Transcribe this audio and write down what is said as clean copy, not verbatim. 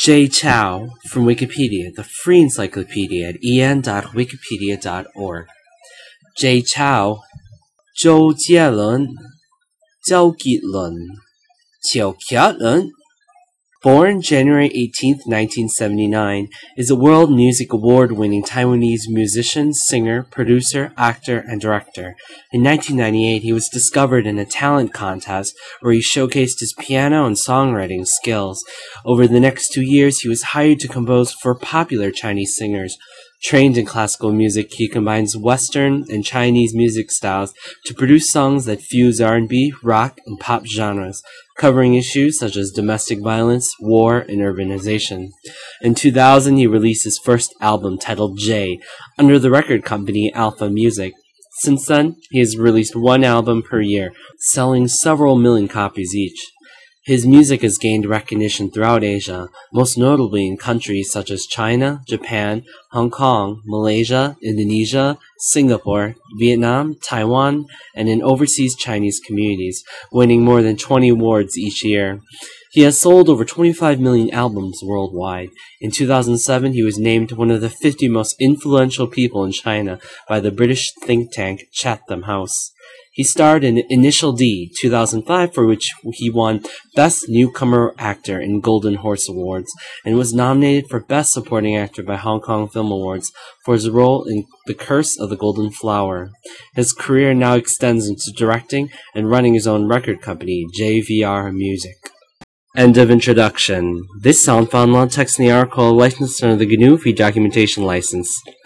J. Chow from Wikipedia, the free encyclopedia at en.wikipedia.org. J. Chow, Zhou Jielun, Zhao Gitlun, Qiu Qiatlun, born January 18, 1979, is a World Music Award-winning Taiwanese musician, singer, producer, actor, and director. In 1998, he was discovered in a talent contest where he showcased his piano and songwriting skills. Over the next 2 years, he was hired to compose for popular Chinese singers. Trained in classical music, he combines Western and Chinese music styles to produce songs that fuse R&B, rock, and pop genres, covering issues such as domestic violence, war, and urbanization. In 2000, he released his first album titled J under the record company Alpha Music. Since then, he has released one album per year, selling several million copies each. His music has gained recognition throughout Asia, most notably in countries such as China, Japan, Hong Kong, Malaysia, Indonesia, Singapore, Vietnam, Taiwan, and in overseas Chinese communities, winning more than 20 awards each year. He has sold over 25 million albums worldwide. In 2007, he was named one of the 50 most influential people in China by the British think tank Chatham House. He starred in Initial D 2005, for which he won Best Newcomer Actor in Golden Horse Awards, and was nominated for Best Supporting Actor by Hong Kong Film Awards for his role in The Curse of the Golden Flower. His career now extends into directing and running his own record company, JVR Music. End of introduction. This sound found long text in the article licensed under the GNU Free Documentation License.